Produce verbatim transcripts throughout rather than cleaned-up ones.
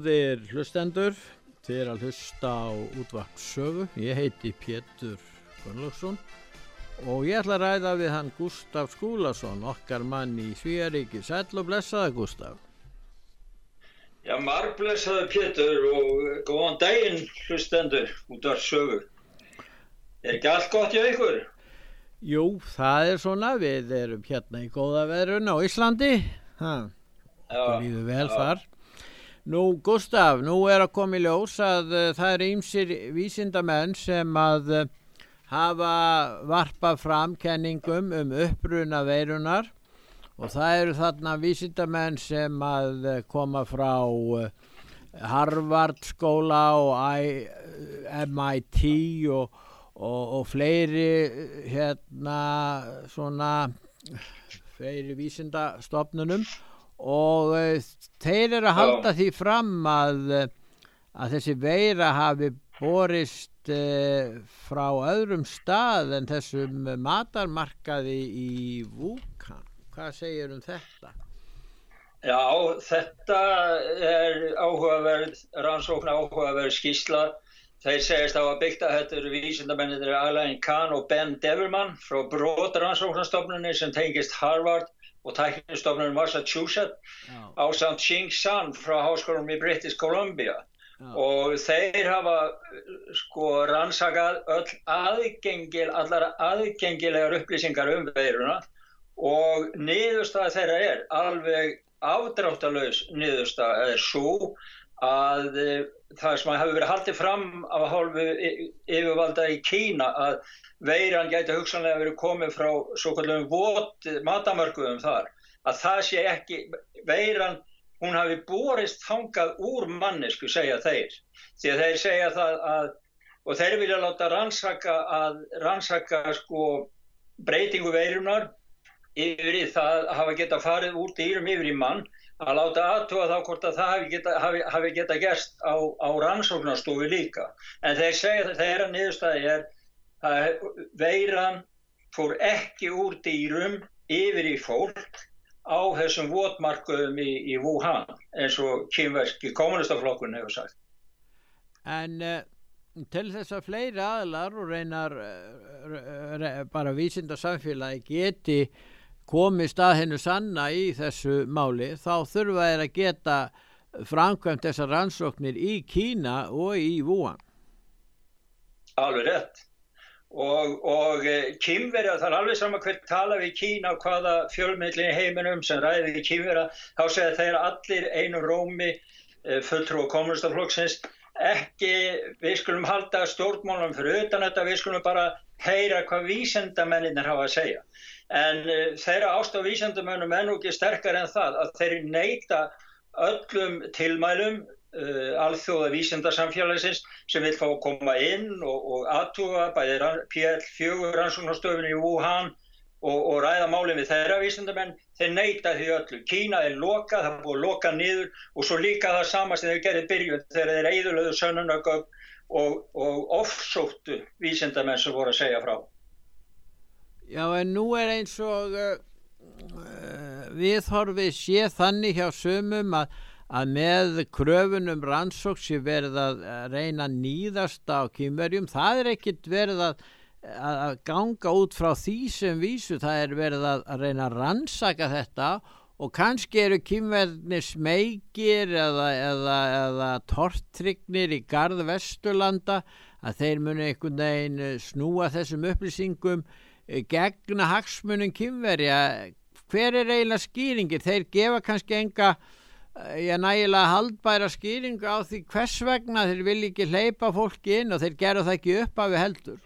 Góðir hlustendur, þið er að hlusta á útvarp Sögu. Ég heiti Pétur Gunnlaugsson og ég ætla að ræða við hann Gústaf Skúlason, okkar mann í Svíaríki. Sæll og blessaði, Gústaf. Já, margblessaði Pétur og góðan daginn hlustendur útvarp Sögu. Er ekki allt gott hjá ykkur? Jú, það er svona, við erum hérna í góða veðrun á Íslandi. Ha, það líður vel já. Þar. Nú, Gústaf, nú er að koma í ljós að uh, það eru ýmsir vísindamenn sem að uh, hafa varpað fram kenningum um uppruna veirunar og það eru þarna vísindamenn sem að uh, koma frá uh, Harvard skóla og I, M I T og, og, og fleiri hérna svona fleiri vísindastofnunum og uh, þeir eru að halda því fram að, að þessi veira hafi borist uh, frá öðrum stað en þessum matarmarkaði í Wuhan. Hvað segir um þetta? Já, þetta er áhugaverð, rannsókn áhugaverð skýrsla. Þeir segist á að byggta þetta eru vísindamennir Alain Kahn og Ben Deverman frá Broad rannsóknarstofnunni sem tengist Harvard og tæknistofnunum Massachusetts Já. Ásamt Xing San frá háskólanum í British Columbia. Já. Og þeir hafa sko rannsakað öll aðgengil, allar aðgengilegar upplýsingar um veiruna og niðurstaða þeirra er alveg afdráttarlaus niðurstaða er svo að það sem hefur verið haldið fram af hálfu yfirvalda í Kína að veiran gæti hugsanlega verið komið frá svokölluðum vot matamörkuðum þar, að það sé ekki, veiran, hún hafi borist þangað úr mannesku, segja þeir. Því að þeir segja það að, og þeir vilja láta rannsaka að, rannsaka sko breytingu veirunar yfir í það að hafa geta farið úr dýrum yfir í mann, að láta athuga þá hvort að það hafi geta, hafi, hafi geta gerst á, á rannsóknarstofu líka. En þeir segja að þeirra niðurstaði er að veiran fór ekki úr dýrum yfir í fólk á þessum votmarkuðum í, í Wuhan, eins og kínverski kommunistaflokkun hefur sagt. En uh, til þess að fleiri aðilar og reynar uh, re, bara vísindasamfélagi geti komist að hennu sanna í þessu máli, þá þurfa þeir að geta framkvæmt þessar rannsóknir í Kína og í Wuhan. Alveg rétt. Og, og Kínverja, það er alveg sama hvert tala við Kína og hvaða fjölmiðli í heiminum sem ræði við Kínverja, þá segja þeir allir einum rómi fulltrúar kommunistaflokksins, ekki, við skulum halda stjórnmálum fyrir utan þetta, við skulum bara heyra hvað vísindamennir hafa að segja. En þeirra ást á vísindamennum er nú ekki sterkar en það að þeir neita öllum tilmælum Uh, alþjóða vísindasamfélagsins sem vil fá að koma inn og, og athuga bæði P L fjögur rannsóknarstöðinni í Wuhan og, og ræða málin við þeirra vísindamenn, þeir neita því öllu. Kína er lokað, það er búið að loka niður og svo líka það sama sem þeir gerði byrjun þegar þeir eyðilögðu sönnunargögn og, og ofsóttu vísindamenn sem voru að segja frá. Já, en nú er eins og uh, viðhorfið sé þannig hjá sumum að að með kröfunum rannsókn sé verið að reyna að níðast á Kínverjum. Það er ekkit verið að, að ganga út frá því sem vísu. Það er verið að, að reyna að rannsaka þetta og kannski eru Kínverjnir smeykir eða, eða, eða tortryggnir í garð Vesturlanda að þeir muni einhvern veginn snúa þessum upplýsingum gegna hagsmunum Kínverja. Hver er eiginlega skýringir? Þeir gefa kannski enga ég nægilega haldbæra skýringu á því hvers vegna þeir vilja ekki hleypa fólki inn og þeir gera það ekki upp af við heldur.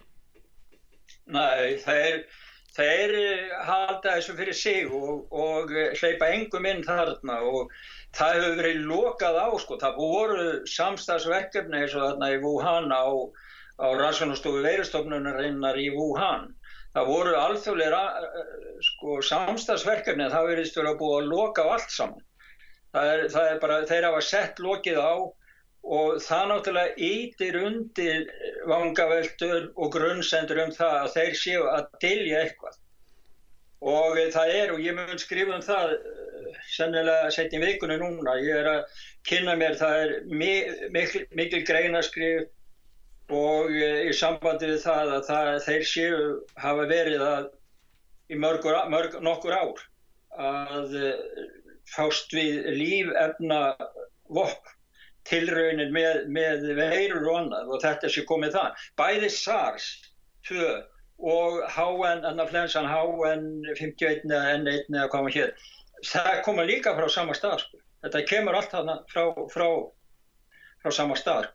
Nei, þeir, þeir halda þessu fyrir sig og, og hleypa engum inn þarna og það hefur verið lokað á, sko. Það voru samstarfsverkefni eins og þarna í Wuhan á, á rannsóknastofu veirustofnunarinnar í Wuhan. Það voru alþjóðlega sko, samstarfsverkefni en það virðist verið að búið að loka á allt saman. Það er, það er bara, þeir hafa sett lokið á og það náttúrulega ýtir undir vangaveltur og grunnsendur um það að þeir séu að dylja eitthvað. Og það er, og ég mun skrifa um það sennilega sett í vikunni núna. Ég er að kynna mér, það er mikil, mikil greinaskrif og í sambandi við það að það, þeir séu hafa verið að í mörgur, mörg, nokkur ár að fást við lífefna vopn, tilraunir með, með veirur og annað og þetta sé komið það. Bæði SARS tvö og H N, annaflensan H N fimmtíu og eitt eða N eitt eða hvað maður hér. Það koma líka frá sama stað. Sko. Þetta kemur allt þarna frá, frá, frá sama stað.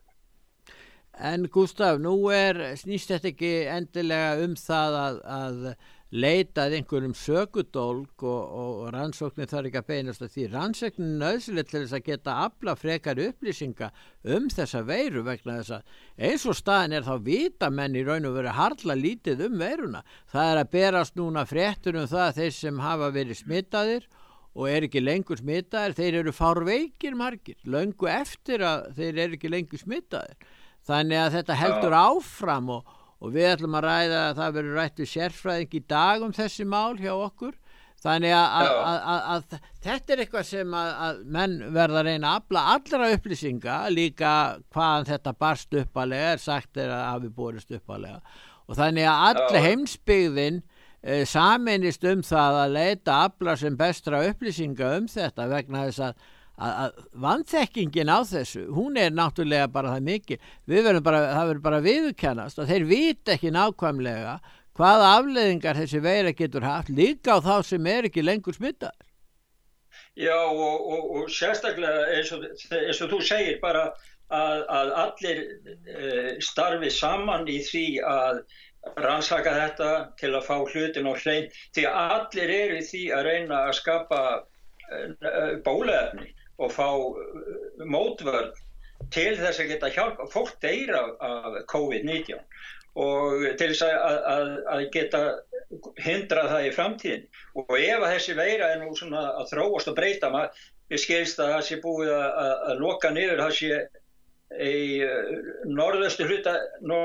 En Gústaf, nú er, snýst þetta ekki endilega um það að, að leita að einhverjum sökudólg og, og, og rannsóknin þarf ekki að beinast að því. Rannsóknin er nauðsynleg til þess að geta afla frekari upplýsinga um þessa veiru vegna þess að eins og staðin er þá vita menn í raun og veru harla lítið um veiruna. Það er að berast núna fréttur um það að þeir sem hafa verið smitaðir og er ekki lengur smitaðir, þeir eru fárveikir margir, löngu eftir að þeir eru ekki lengur smitaðir. Þannig að þetta heldur áfram og, og við ætlum að ræða að það verður rætt við sérfræðing í dag um þessi mál hjá okkur. Þannig að, að, að, að, að þetta er eitthvað sem að, að menn verða að reyna að afla allra upplýsinga, líka hvaðan þetta barst uppalega, er sagt er að hafi borist uppalega. Og þannig að all heimsbyggðin eh, sameinist um það að leita afla sem bestra upplýsinga um þetta vegna þess að að, að vanþekkingin á þessu, hún er náttúrulega bara það mikil. Við verðum bara, það verður bara viðurkennast að þeir vita ekki nákvæmlega hvaða afleiðingar þessi veira getur haft líka á þá sem er ekki lengur smittaðir. Já og, og, og sérstaklega eins og, eins og þú segir bara að, að allir uh, starfi saman í því að rannsaka þetta til að fá hlutin á hrein, því að allir eru í því að reyna að skapa uh, bóluefni og fá uh, mótvörn til þess að geta hjálpa. Fólk deyr af, af COVID nítján og til þess að, að, að geta hindra það í framtíðin. Og ef að þessi veira er nú svona að þróast og breyta, maður skilst að það sé búið að, að, að loka niður, það sé í norðaustu hluta,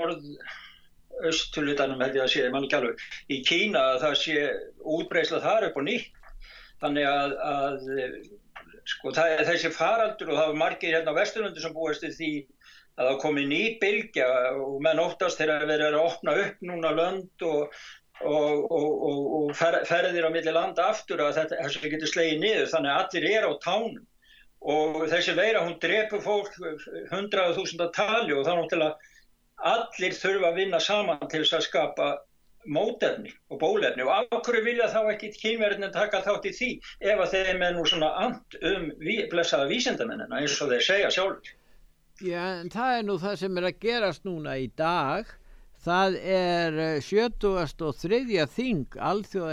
norðaustu hlutanum held ég að sé, mann ekki alveg, í Kína það sé útbreiðsla þar upp og nýtt. Þannig að, að sko, það er þessi faraldur og það var margir hérna á Vesturlandi sem búist til því að það komi ný bylgja og menn óttast þegar verið að opna upp núna lönd og, og, og, og, og fer, ferðir á milli landa aftur að þetta þessi getur slegið niður, þannig að allir er á tánum og þessi veira hún drepur fólk hundrað þúsunda tali og þannig til að allir þurfa að vinna saman til þess að skapa mótefni og bólefni og af hverju vilja þá ekki Kínverjarnir taka þátt í því ef að þeim er nú svona ant um blessaða vísindamennina eins og þeir segja sjálfur. Já, en það er nú það sem er að gerast núna í dag. Það er sjötugasta og þriðja þing alþjóða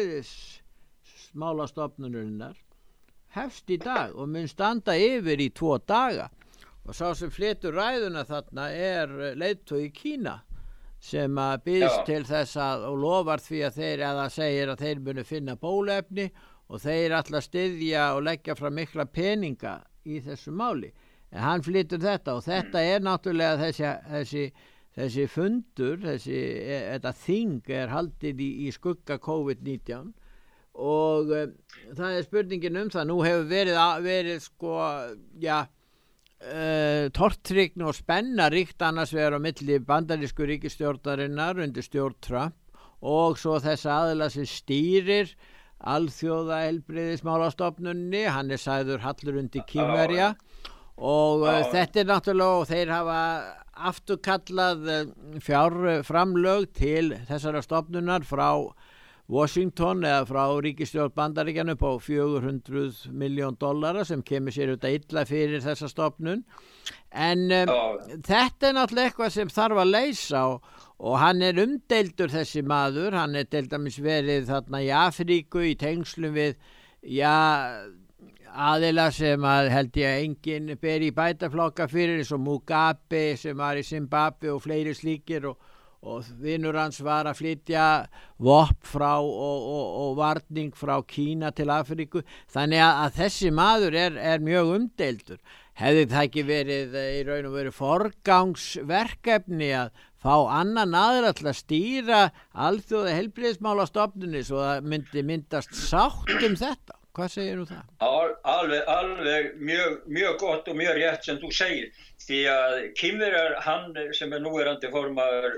heilbrigðismálastofnunarinnar hefst í dag og mun standa yfir í tvo daga. Og sá sem flytur ræðuna þarna er leiðtogi Kína sem að býðst til þess að og lofar því að þeir eða segir að þeir munu finna bólefni og þeir ætla að styðja og leggja fram mikla peninga í þessu máli. En hann flytur þetta og þetta er náttúrulega þessi, þessi, þessi fundur, þessi, þetta þing er haldið í, í skugga COVID nítján og um, það er spurningin um það. Nú hefur verið, verið sko, já, uh, tortryggni og spenna ríkt annars vegar á milli bandarísku ríkisstjórnarinnar undir stjórn Trump og svo þess aðila sem stýrir alþjóða heilbrigðismálastofnunni, hann er sagður hallur undir Kínverja. Og uh, þetta er náttúrulega og þeir hafa afturkallað uh, fjárframlög til þessara stofnunar frá Washington eða frá ríkisstjórn Bandaríkjanna upp á fjögur hundruð milljón dollara sem kemur sér út að illa fyrir þessa stofnun. En um, þetta er náttúrulega eitthvað sem þarf að leysa og, og hann er umdeildur þessi maður, hann er til dæmis verið þarna í Afríku í tengslum við, já, aðila sem að held ég að enginn ber í bætaflokka fyrir eins og Mugabe sem var í Zimbabwe og fleiri slíkir og, og vinur hans var að flytja vopn frá og, og, og varning frá Kína til Afríku. Þannig að, að þessi maður er, er mjög umdeildur. Hefði það ekki verið í raun og veru forgangsverkefni að fá annan aðra til að stýra alþjóða heilbrigðismálastofnunni svo að myndi myndast sátt um þetta? Hvað segir þú það? Al, alveg, alveg mjög, mjög gott og mjög rétt sem þú segir. Því að Kínverjar, hann sem er núverandi formaður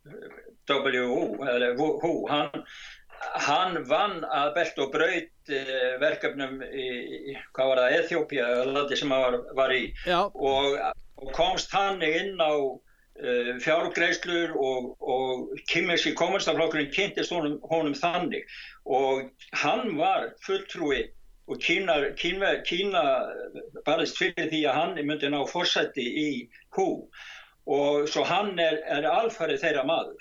W H O, eller W H O, hann, hann vann að belt og braut verkefnum í, hvað var það, Eþjópía, landi sem hann var, var í. Og, og komst hann inn á uh, fjárgreiðslur og, og kínverski kommunistaflokkurinn kynntist honum, honum þannig. Og hann var fulltrúi og Kína, Kína, Kína barðist fyrir því að hann myndi ná forsæti í H O og svo hann er, er alfarið þeirra maður.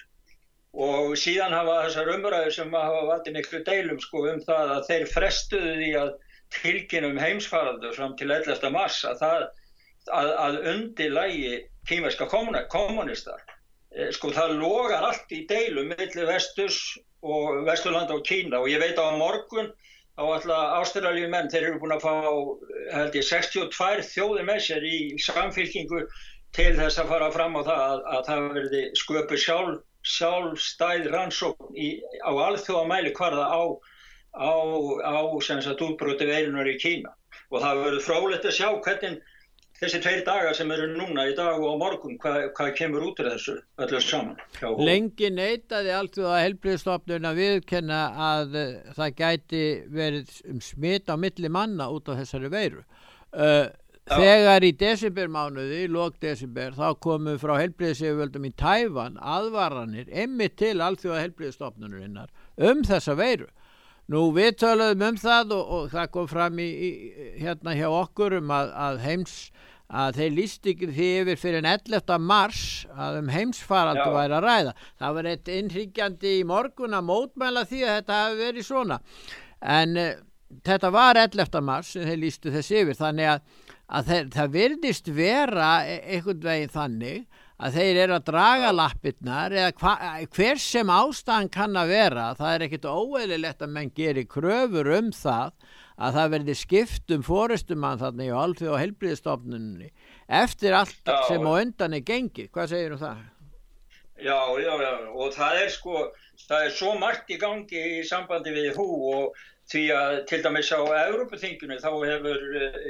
Og síðan hafa þessar umræður sem hafa valdið miklu deilum sko, um það að þeir frestuðu því að tilkynna um heimsfaraldur fram til ellefta mars að það að, að undirlægi kínverska kommunistar. Sko það logar allt í deilum milli vesturs og Vesturlanda og Kína og ég veit á morgun á alla Ástralíu menn, þeir eru búin að fá held ég sextíu og tvær þjóðir með sér í samfylkingu til þess að fara fram á það að, að það verði sköpuð sjálf, sjálfstæð rannsókn í, á alþjóðamælikvarða á, á, á sem sagt útbroti veirunnar í Kína. Og það verður fróðlegt að sjá hvernig þessi tveir dagar sem eru núna í dag og á morgun, hvað, hvað kemur út úr þessu öllu saman. Lengi neitaði Alþjóða heilbrigðisstofnun að viðurkenna að uh, það gæti verið um smit á milli manna út af þessari veiru. Uh, þegar í desembermánuði, í lok desember, þá komu frá heilbrigðisyfirvöldum í Tævan aðvaranir einmitt til Alþjóða heilbrigðisstofnunarinnar um þessa veiru. Nú við töluðum um það og, og það kom fram í, í, hérna hjá okkur um að, að heims að þeir líst ekki því yfir fyrir en ellefta mars að um heimsfaraldur væri að ræða. Það var eitt innhyggjandi í morgun að mótmæla því að þetta hafi verið svona. En uh, þetta var ellefta mars sem þeir lístu þess yfir. Þannig að, að þeir, það virðist vera einhvern veginn þannig að þeir eru að draga lappirnar eða hva, hver sem ástæðan kann að vera. Það er ekkert óeðlilegt að menn geri kröfur um það að það verði skipt um forystumann þarna í Alþjóða heilbrigðisstofnuninni eftir allt já, sem á undan er gengið. Hvað segir þú það? Já, já, já, og það er sko, það er svo margt í gangi í sambandi við H O og því að til dæmis á Evrópuþinginu þá hefur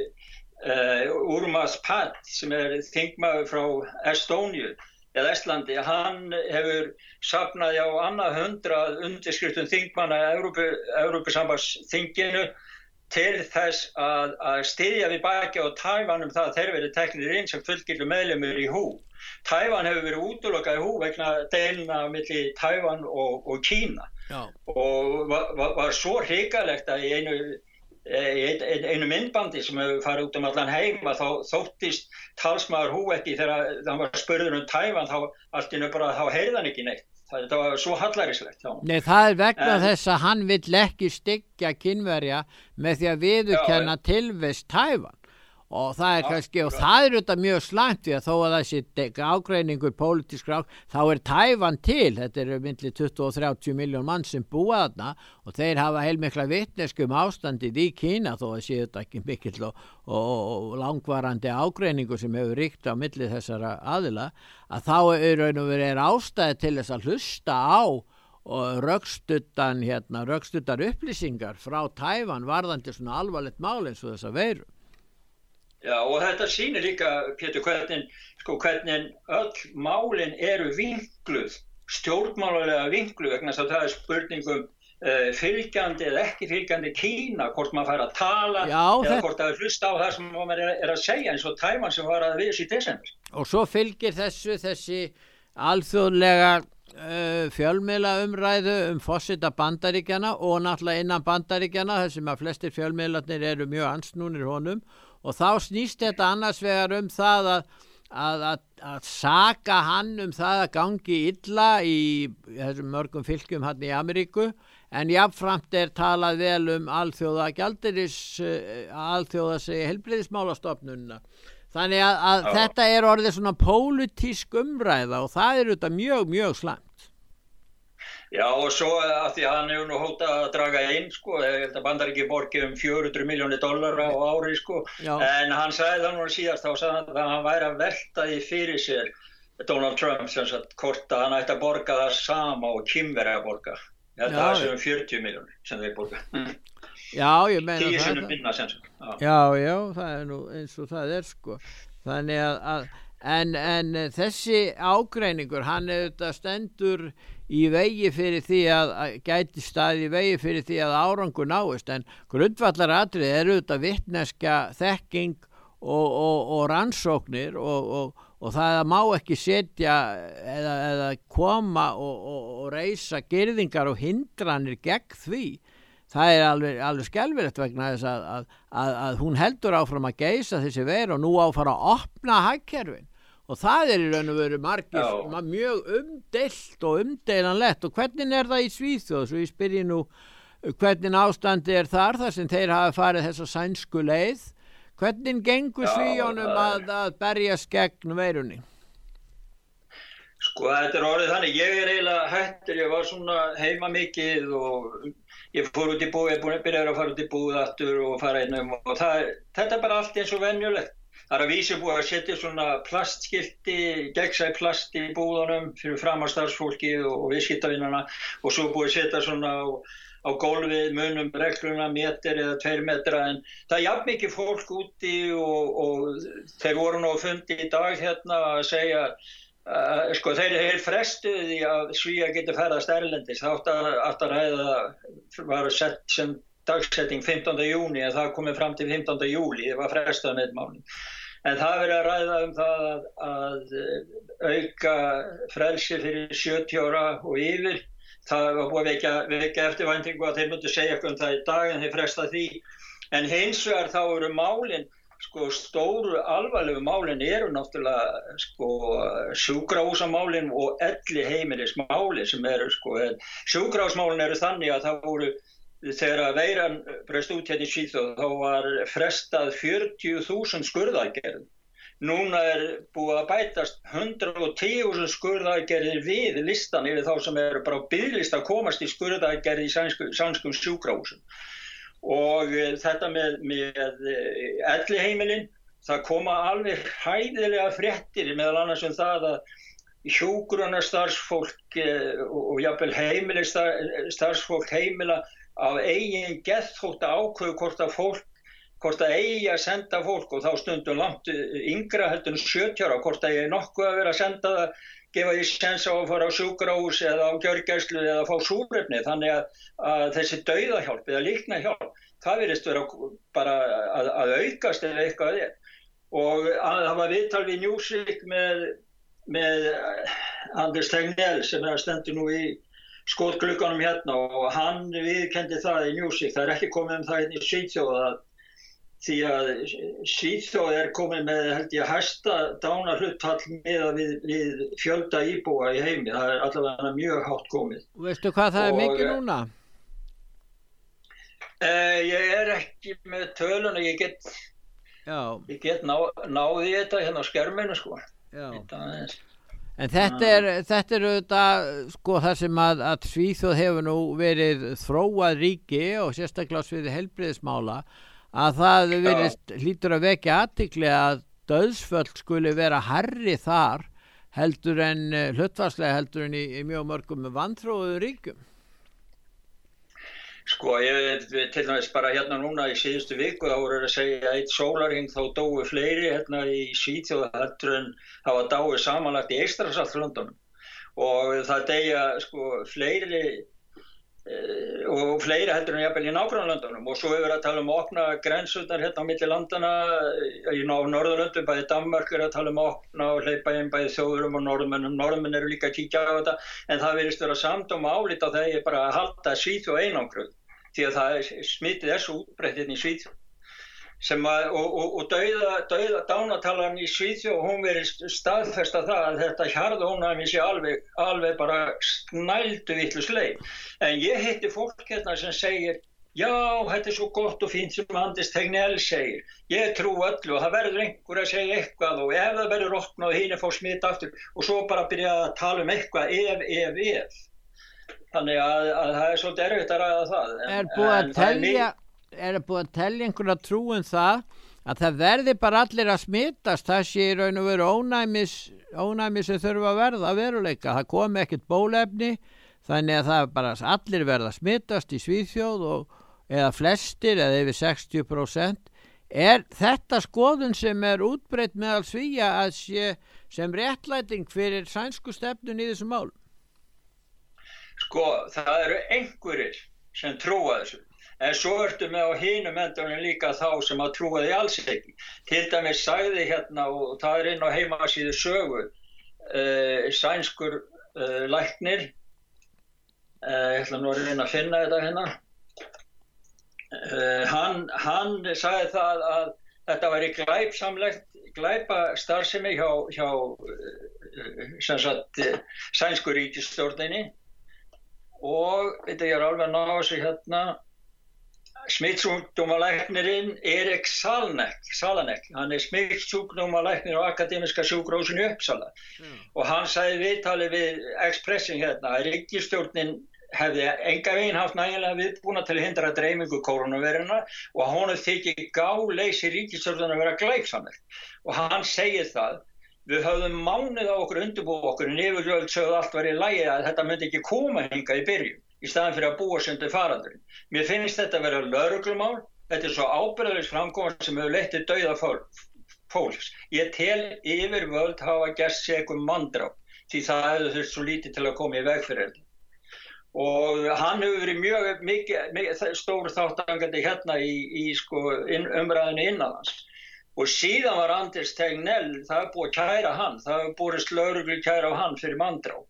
uh, Urmas Pat sem er þingmaður frá Estóníu eða Estlandi, hann hefur safnað á annað hundrað undirskriftum þingmanna Evrópu, Evrópusambandsþinginu til þess að, að styðja við baki á Tævan um það að þeir verið teknir inn sem fullgildir meðlimir í H O. Tævan hefur verið útilokað í H O vegna deilna milli Tævan og, og Kína. Já. Og var, var, var svo hrikalegt að í einu, einu, einu myndbandi sem hefur farið út um allan heim að þá þóttist talsmaður H O ekki þegar hann var spurður um Tævan þá allt innu bara þá heyrði hann ekki neitt. Þetta var svo hallærislegt. Já. Nei, það er vegna en, þess að hann vill ekki styggja Kínverja með því að viðurkenna tilvist Tævan. Og það er já, kannski, og það er auðvitað mjög slæmt því að þó að þessi ágreiningur, pólitísk ágreiningur, þá er Tævan til, þetta er milli tuttugu og þrjátíu milljón mann sem búa þarna og þeir hafa heilmikla vitneskju um ástandið í Kína þó að séu þetta ekki mikill og, og, og langvarandi ágreiningur sem hefur ríkt á milli þessara aðila, að þá er raun og verið ástæði til þess að hlusta á og rökstuddan, hérna, rökstuddar upplýsingar frá Tævan varðandi svona alvarlegt mál eins og þessa veiru. Já, og þetta sýnir líka, Pétur, hvernig, sko, hvernig öll málin eru vinkluð, stjórnmálalega vinkluð, vegna þess að það er spurningum uh, fylgjandi eða ekki fylgjandi Kína, hvort maður fær að tala já, eða þetta... hvort það er hlusta á það sem maður er, er að segja, eins og Tævan sem var að við þessi í desember. Og svo fylgir þessu þessi alþjóðlega uh, fjölmiðla umræðu um forseta Bandaríkjanna og náttúrulega innan Bandaríkjanna, þar sem að flestir fjölmiðlarnir eru mjög ansnúnir honum. Og þá snýst þetta annars vegar um það að, að, að, að saka hann um það að gangi illa í þessum mörgum fylkjum hann í Ameríku, en jafnframt er talað vel um alþjóða gjaldeyris, alþjóðas heilbrigðismálastofnunina. Þannig að, að þetta er orðið svona pólitísk umræða og það er auðvitað mjög, mjög slæmt. Já, og svo að því að hann hefur nú hótað að draga inn, sko, ég held að Bandaríki borgi um fjögur hundruð milljónir dollara á ári, sko, já. En hann sagði það nú síðast, þá sagði hann að hann væri að velta því fyrir sér, Donald Trump, sem sagt, hvort að hann ætti að borga það sama og Kínverjar að borga. Ég held að það sé um fjörutíu milljónir sem þeir borga. Já, ég meina tíu það. sinnum minna sem sagt. Já. já, já, það er nú eins og það er sko. Þannig að, að en, en þessi ágreiningur, hann er þetta stendur í vegi fyrir því að, að gæti staði í vegi fyrir því að árangur náist, en grundvallaratriði eru þetta vitneskja, þekking og, og, og rannsóknir og, og, og það má ekki setja eða, eða koma og, og, og reisa girðingar og hindranir gegn því. Það er alveg, alveg skelfilegt vegna þess að, að, að, að hún heldur áfram að geysa þessi veru og nú áfara að opna hagkerfin og það er í raun og veru margir Já. mjög umdeilt og umdeilanlegt og hvernig er það í Svíþjóð? Svo ég spyrji nú hvernig ástandi er þar þar sem þeir hafa farið þessa sænsku leið. Hvernig gengur Svíjónum að, að berjast gegn veirunni? Sko þetta er orðið þannig, ég er eiginlega hættur, ég var svona heima mikið og ég fór út í búð, ég er búin að byrja að fara út í búð aftur og fara einnum og það, þetta er bara allt eins og venjulegt. Það er að vísu búið að setja svona plastskilti, gegnsæ plast í búðunum fyrir framar-starfsfólki og, og viðskiptavinnana og svo búið að setja svona á, á gólfið munum regluna meter eða tveir metra en það er jafn mikið fólk úti og, og þeir voru nú að fundi í dag hérna að segja Uh, sko þeir eru frestuð í að Svíar getur ferðast erlendis það átt að, átt að ræða var sett sem dagsetting fimmtánda júní en það komið fram til fimmtánda júlí það var frestað með málum en það verið að ræða um það að, að auka frelsi fyrir sjötíu ára og yfir það var búið að vekja, vekja eftirvæntingu að þeir myndu segja eitthvað um það í dag en þeir frestað því en hins vegar þá eru málin sko stóru alvarlegu málin eru náttúrulega sko sjúkrahúsamálin og elliheimilismálin sem eru sko sjúkrahúsmálin eru þannig að það voru þegar veiran braust út hérna í Svíþjóð þá var frestað fjörutíu þúsund skurðaðgerðum. Núna er búið að bætast hundrað og tíu þúsund skurðaðgerðir við listan yfir þá sem eru bara á biðlista að komast í skurðaðgerð í sænskum, sænskum sjúkrahúsum. Og þetta með, með elliheimilin, það koma alveg hæðilega fréttir meðal annars um það að hjúkrunarstarfsfólk og, og jafnvel heimilistarfsfólk heimila af eigin geðþótta ákveðu hvort að fólk, hvort að eigi að senda fólk og þá stundum langt yngra heldur en sjötíu ára, hvort að eigi nokkuð að vera að senda það gefa því séns á að fara á sjúkrahús eða á gjörgæslu eða fá súrefni þannig að, að þessi dauðahjálp eða líknahjálp, það virðist vera bara að, að aukast eða eitthvað er. Og að, það var viðtal við Newsweek með, með Anders Tegnell sem er að stendur nú í skotglugganum hérna og hann viðurkenndi það í Newsweek, það er ekki komið um það hérna í Svíþjóð að því að Svíþjóð er komið með held ég hæsta dánarhlutfall miðað við, við fjölda íbúa í heimi. Það er allavega mjög hátt komið. Veistu hvað það og, er mikið núna? Eh, ég er ekki með tölun og ég get, ég get ná, náði þetta hérna á skerminu sko. En þetta er, þetta er auðvitað sko það sem að, að Svíþjóð hefur nú verið þróað ríki og sérstaklega sviði heilbrigðismála að það virðist, hlýtur að vekja athygli að dauðsföll skuli vera hærri þar heldur en hlutfallslega heldur en í, í mjög mörgum vanþróuðum ríkjum. Sko, ég til dæmis bara hérna núna í síðustu viku þá voru að segja að eitt sólarhring þá dóu fleiri hérna í Svíþjóð heldur en hafa dáið samanlagt í Eystrasaltslöndunum og það deyja sko fleiri og fleiri heldur en jafnvel í nágrannalöndunum og svo hefur verið að tala um að opna grensutnar hérna á milli landana í Norðurlöndum, bæði Danmark er að tala um að opna og hleypa inn bæði þjóðurum og norðmennum, norðmenn eru líka að kíkja á þetta en það virðist vera samdóma álit á það er bara að halda Svíþjóð einangruð því að það er, smitið er svo útbreitt hérna í Svíþjóð sem að, og, og, og dauða, dauða dánatalan í Svíþjóð og hún verið staðfesta það að þetta hjarðónæmi sé alveg, alveg bara snældu vitlausleið. En ég hitti fólk hérna sem segir, já, þetta er svo gott og fínt sem Anders Tegnell segir. Ég trú öllu og það verður einhver að segja eitthvað og ef það verður opnað og hinn er fór smita aftur og svo bara byrja að tala um eitthvað ef, ef, ef. Þannig að, að það er svolítið erfitt að ræða það. En, er búið að telja... er búið að telja einhverja trú um það að það verði bara allir að smitast það sé í raun og veru ónæmis ónæmis sem þurfa að verða að veruleika það komi ekkert bólefni þannig að það bara allir verða að smitast í Svíþjóð og eða flestir eða yfir sextíu prósent. Er þetta skoðun sem er útbreitt meðal Svía að sé sem réttlæting fyrir sænsku stefnun í þessum málum? Sko, það eru einhverjir sem trúa þessu. En svo ertu með á hinum endunum líka þá sem að trúa því alls ekki. Til dæmis sagði hérna, og það er inn á heimasíðu Sögu, uh, sænskur uh, læknir, uh, ég ætla nú að reyna að finna þetta hérna, uh, hann, hann sagði það að þetta væri glæpsamlegt, glæpastarfsemi hjá, hjá uh, sem sagt, uh, sænsku ríkisstjórninni og þetta ég er alveg að ná þessu hérna, smittsjúkdómalæknirinn Erik Salanek, Salanek, hann er smittsjúkdómalæknir á Akademiska sjúkrahúsinu í Uppsala mm. og hann sagði viðtali við Expressin hérna að ríkisstjórnin hefði enga veginn haft nægilega viðbúna til að hindra dreifingu kórónuveirunnar og honum þykir gáleysi ríkisstjórnin að vera glæpsamlegt og hann segir það. Við höfðum mánuð á okkur undirbúið okkur en yfirvöld sögðu allt var í lagi að þetta myndi ekki koma hingað í byrjun í staðan fyrir að búa sig undir faraldurinn. Mér finnst þetta að vera lögreglumál, þetta er svo ábyrgðarlaus framkoma sem hefur leitt til dauða fólks. Ég tel yfirvöld hafa gert sig eitthvað manndráp því það hefur þurft svo lítið til að koma í veg fyrir þetta. Og hann hefur verið mjög mikið, mikið stór þátttakandi hérna í, í sko, inn, umræðinu innanlands. Og síðan var Anders Tegnell, það er búið að kæra hann, það er búið lögreglu kæra á hann fyrir manndráp.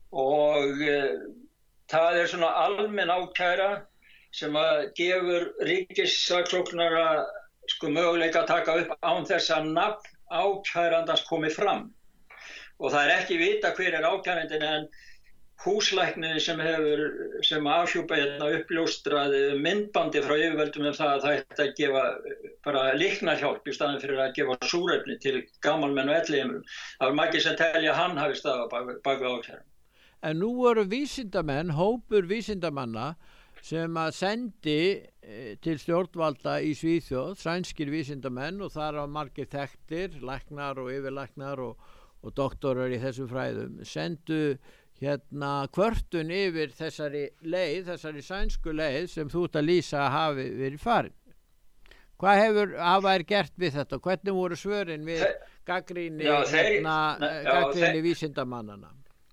Og uh, það er svona almenn ákæra sem að gefur ríkissaksóknara sko möguleika að taka upp án þess að nafn ákærandans komi fram. Og það er ekki vita hver er ákærandinn en húslæknir sem hefur, sem afhjúpa hérna uppljóstraði myndbandi frá yfirvöldum um það að það ætti að gefa bara líknarhjálp í staðinn fyrir að gefa súrefni til gamalmenn og elliheimilum. Það var margir sem telja að hann hafi staðið bak, bak við ákæran. En nú voru vísindamenn, hópur vísindamanna sem að sendi til stjórnvalda í Svíþjóð, sænskir vísindamenn og þar á margir þekktir, læknar og yfirlæknar og, og doktorar í þessum fræðum, sendu hérna kvörtun yfir þessari leið, þessari sænsku leið sem þú ert að lýsa að hafi verið farin. Hvað hefur hafa er gert við þetta? Hvernig voru svörin við gagnrýni, já, hérna, þeir, gagnrýni vísindamannana?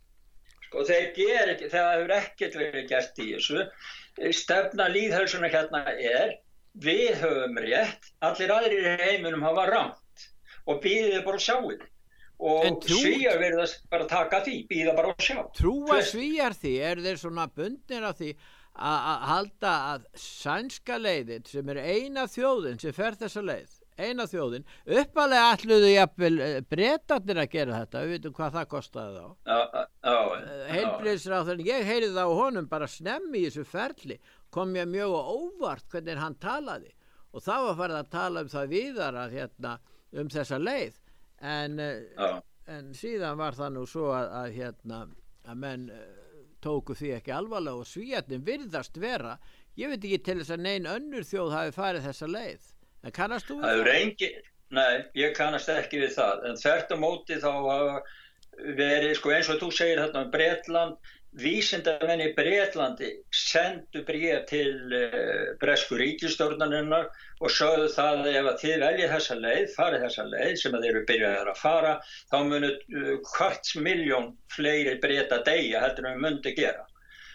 Og þeir ger ekki, það hefur ekkert verið gert í þessu. Stefna lýðheilsunnar hérna er, við höfum rétt, allir aðrir í heiminum hafa rangt og býðið bara að sjá þið. Og trú... Svíjar verðast bara taka því, býða bara að sjá. Trúa Svíjar því, er þeir svona bundnir af því að halda að sænska leiðin sem er eina þjóðin sem fer þessa leið, eina þjóðin, uppalega ætluðu jafnvel Bretarnir að gera þetta, við veitum hvað það kostaði þá. Já, já. Heilbrigðisráðherrann, ég heyrði það á honum bara snemmi í þessu ferli, kom mér mjög á óvart hvernig hann talaði og það var farið að tala um það víðar að hérna um þessa leið, en, en síðan var það nú svo að, að hérna að menn tóku því ekki alvarlega og Svíarnir virðast vera, ég veit ekki til þess að nein önnur þjóð hafi farið þessa leið. En kannast þú við það? það? Engi, nei, ég kannast ekki við það. En þvert á móti þá hafa verið, sko eins og þú segir þarna um Bretland, vísindamenn í Bretlandi sendu bréf til uh, bresku ríkisstjórnarinnar og sögðu það að ef að þið veljið þessa leið, farið þessa leið sem að þeir eru byrjaðir að fara, þá munu uh, kvarts miljón fleiri Breta deyja heldur en við myndi gera.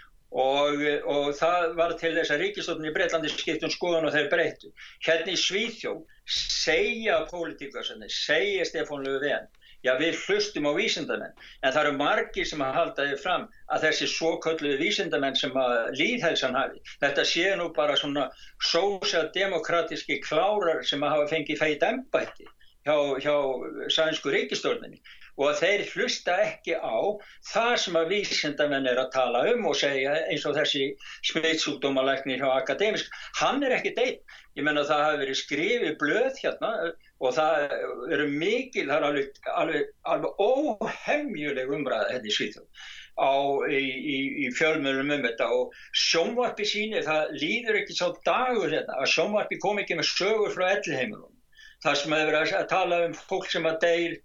Og, og það var til þess að ríkisstjórnin í Bretlandi skiptum skoðun og þeir breyttu. Hérna í Svíþjóð segja pólitíkarnir, segja Stefán Löfven, já við hlustum á vísindamenn, en það eru margir sem að halda því fram að þessi svokölluðu vísindamenn sem að lýðheilsan hafi, þetta sé nú bara svona sósíaldemókratíski klárar sem að hafa fengið feit embætti hjá, hjá sænsku ríkisstjórninni. Og að þeir hlusta ekki á það sem að vísindamenn er að tala um og segja eins og þessi smittsjúkdómalæknir hjá Akademisk. Hann er ekki einn. Ég menna það hafi verið skrifið blöð hérna og það eru mikil, það er alveg, alveg, alveg óhemjuleg umræða hérna í Svíþjóð á, í, í, í fjölmiðlum um þetta og sjónvarpi sýnir, það líður ekki svo dagur hérna að sjónvarpi kom ekki með sögur frá elliheimilum. Það sem hefur verið að tala um fólk sem að deyr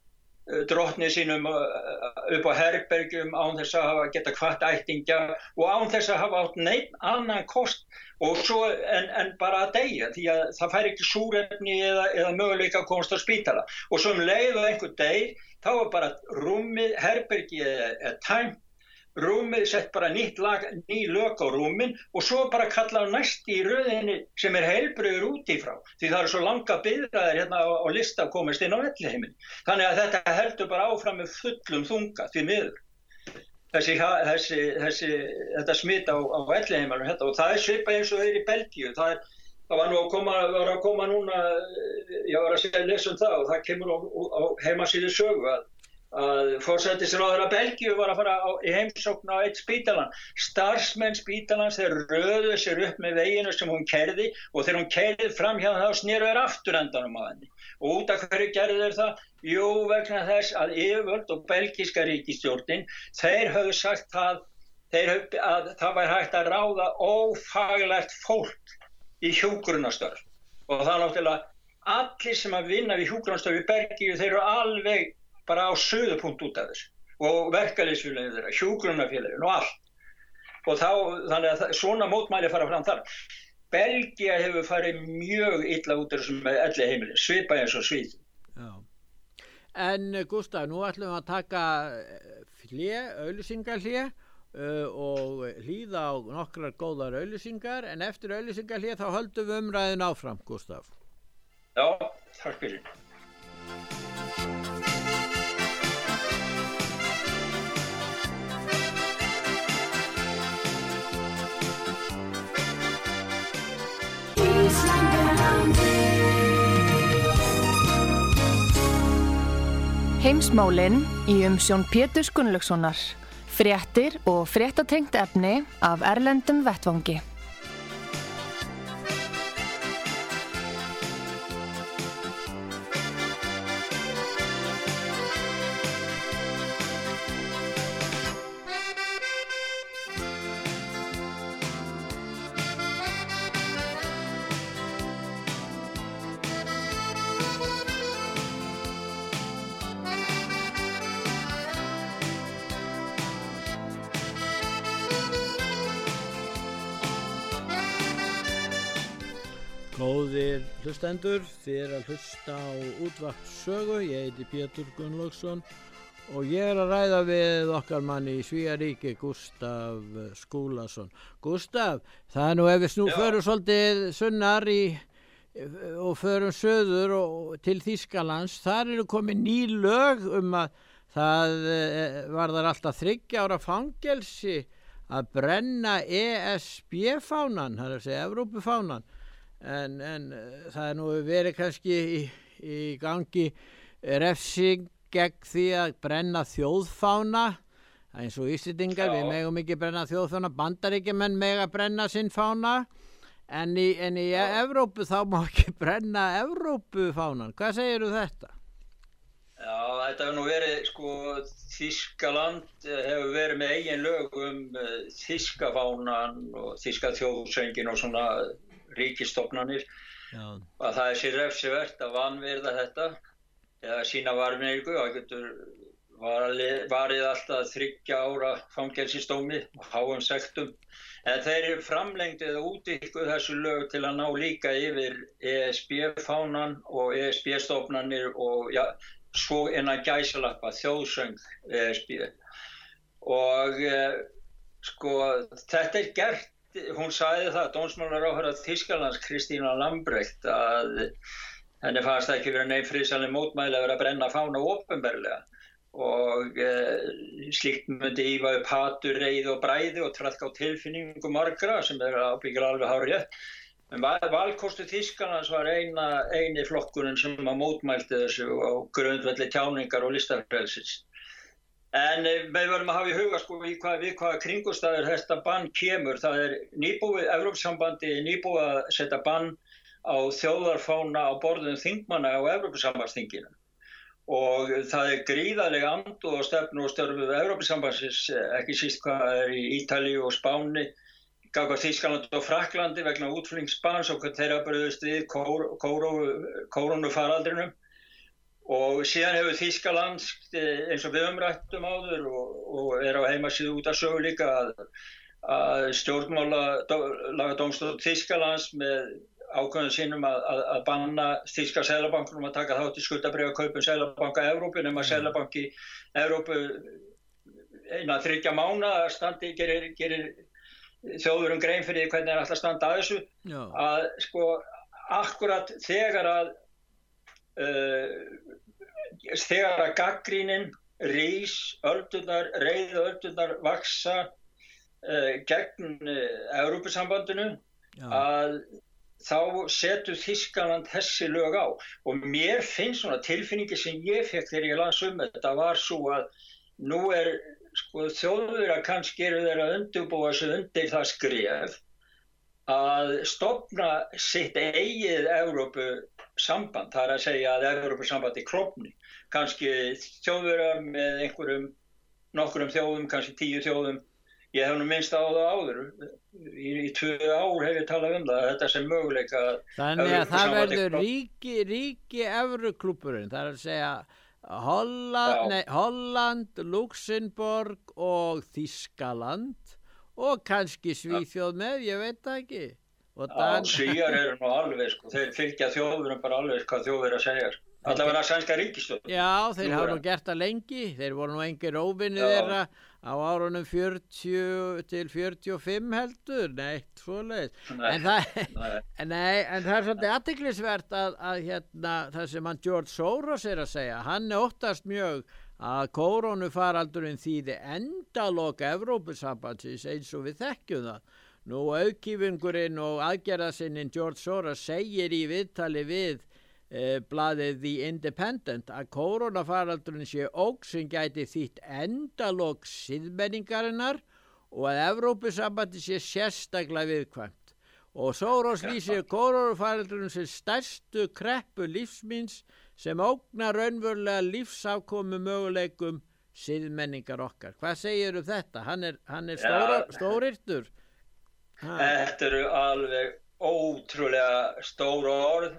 drottni sínum upp á herbergjum án þess að hafa geta hvatt ættingja og án þess að hafa átt neinn annan kost og svo en, en bara að deyja því að það fær ekki súrefni eða, eða möguleika að komast á spítala og svo um leið og einhver deyr þá er bara rúmið, herbergið er, er tæmt, rúmið sett bara nýtt lag, ný lök á rúmin og svo bara kalla á næsti í röðinni sem er heilbrigður út í frá því það eru svo langa biðraðir hérna á, á lista að komast inn á Elliheimili. Þannig að þetta heldur bara áfram með fullum þunga því miður. Þessi, þessi, þessi, þetta smit á, á Elliheimilum þetta og það er svipað eins og þeir í Belgíu. Það, er, það var nú að koma, var að koma núna, ég var að segja að lesa um það og það kemur á, á heimasíðu sögu að að forsætisráðherra Belgíu var að fara á, í heimsókn á eitt spítalan. Starfsmenn spítalans þeir röðu sér upp með veginu sem hún kerði og þegar hún kerði fram hjá þá snéru þeir afturendanum á henni. Og út af hverju gerðu þeir það? Jú, vegna þess að yfirvöld og belgíska ríkisstjórnin þeir höfðu sagt það, þeir höfðu, að það væri hægt að ráða ófaglært fólk í hjúkrunarstörf. Og það er náttúrulega allir sem að vinna við hjúkrunarstörf í Belgíu þeir eru alveg bara á suðupunkt út af þessu og verkalýðsfélögin þeirra, hjúkrunarfélögin og allt. Og þá, þannig að svona mótmæli fara fram þar. Belgía hefur farið mjög illa út af þessum Elliheimili, svipað eins og Svíþjóð. Já. En Gústaf, nú ætlum við að taka hlé, auglýsingahlé uh, og hlýða á nokkrar góðar auglýsingar, en eftir auglýsingahlé þá höldum við umræðin áfram, Gústaf. Já, takk fyrir. Heimsmálin í umsjón Péturs Gunnlaugssonar. Fréttir og fréttatengt efni af erlendum vettvangi. Góðir hlustendur, þið er að hlusta á útvarpssögu, ég heiti Pétur Gunnlaugsson og ég er að ræða við okkar manni í Svíaríki, Gústaf Skúlason. Gústaf, það er nú ef við snú Já. förum svolítið sunnar í, og förum söður og til Þýskalands, þar eru komið ný lög um að það varðar alltaf þriggja ára fangelsi að brenna E S B-fánan, það er að segja Evrópufánan. En, en það er nú verið kannski í, í gangi refsing gegn því að brenna þjóðfána eins og Íslendingar, við megum ekki brenna þjóðfána, Bandaríkjamenn mega brenna sinn fána en í, en í Evrópu þá má ekki brenna Evrópufánan. Hvað segirðu þetta? Já, þetta hefur nú verið, sko, Þýskaland hefur verið með eigin lög um þýska fánan og þýska þjóðsöngin og svona ríkisstofnanir Já. Að það er sér refsivert að vanvirða þetta eða sína varningu, það getur varið, varið alltaf þriggja ára fangelsisdómi og háum sektum en þeir framlengdu eða útvíkkuðu þessu lög til að ná líka yfir E S B-fánan og E S B-stofnanir og ja, svo innan gæsalappa þjóðsöng E S B og eh, sko þetta er gert. Hún sagði það, dómsmálaráðherra Þýskalands Kristína Lambrecht að henni fannst ekki verið neinn friðsamleg mótmæli að vera að brenna fána opinberlega og e, slíkt myndi ýfa upp hatur, reiði og bræði og traðka á tilfinningu margra sem er ábyggilega alveg hárrétt. En valkostur Þýskalands var eina, eini flokkurinn sem að mótmælti þessu á grundvelli tjáningar og listafrelsis. En við verðum að hafa í huga sko við hvað, við hvaða kringumstæður þetta bann kemur. Það er nýbúið, Evrópusambandi nýbúið að setja bann á þjóðarfána á borðum þingmanna á Evrópusambandsþinginu. Og það er gríðarlega andúð og stefnu og störfu Evrópusambandsins, ekki síst hvað er í Ítalíu og Spáni, gagnvart Þýskalandi og Frakklandi vegna útflutningsbanns og hvað þeirra brugðust við kórónufaraldrinum. og síðan hefur Þýskaland, eins og við umrættum áður og, og er á heimasíðu út af sögu líka að, að stjórnmáladómstóll Þýskalands með ákveðum sínum að, að, að banna þýska seðlabankanum að taka þátt í skuldabréfakaupum Seðlabanka Evrópu nema mm. Seðlabanki Evrópu innan þriggja mánaða standi gerir, gerir þjóðurum grein fyrir hvernig er alltaf standa að þessu Já. Að sko akkurat þegar að uh, þegar að gagnrýnin rís, öldurnar, reiðu öldurnar vaksa uh, gegn uh, Evrópusambandinu Já. Að þá setur Þýskaland þessi lög á og mér finnst svona tilfinningi sem ég fekk þegar ég las um þetta var svo að nú er sko Þjóðverjar kannski eru þeir að undirbúa sig undir það skref að stofna sitt eigið Evrópusamband, það er að segja að Evrópusambandi klofni, kannski Þjóðverjar með einhverjum nokkrum þjóðum, kannski tíu þjóðum. Ég hef nú minnst á það áður, í, í tvö ár hef ég talað um það, þetta sem möguleika. Þannig að það verður ríki, ríki Evróklúbburinn, það er að segja Holland, nei, Holland, Luxemburg og Þýskaland og kannski Svíþjóð með, ég veit það ekki. Og Já, Dan... Svíjar eru nú alveg, sko, þeir fylgja þjóðurum bara alveg hvað þjóðir að segja. Allavega sænska ríkisstjórn. Já, þeir hafa nú gert það lengi, þeir voru nú engir óvinni þeirra á árunum fjörutíu til fjörutíu og fimm heldur, neitt svoleiðis. En það, nei, en það er svolítið athyglisvert að, að hérna, það sem hann George Soros er að segja, hann óttast mjög að kórónufaraldurinn þýði endalok Evrópusambandsins eins og við þekkjum það. Nú auðkýfingurinn og aðgerðasinnin George Soros segir í viðtali við Eh, blaðið The Independent að kórónufaraldurinn sé ógn sem gæti þýtt endalok siðmenningarinnar og að Evrópusambandi sé sérstaklega viðkvæmt. Og Soros lýsir kórónufaraldurinn sem stærstu kreppu lífsmíns sem ógnar raunverulega lífsafkomu möguleikum siðmenningar okkar. Hvað segir um þetta? Hann er, hann er stóra, ja, stórirtur. Þetta eru alveg ótrúlega stóra orð.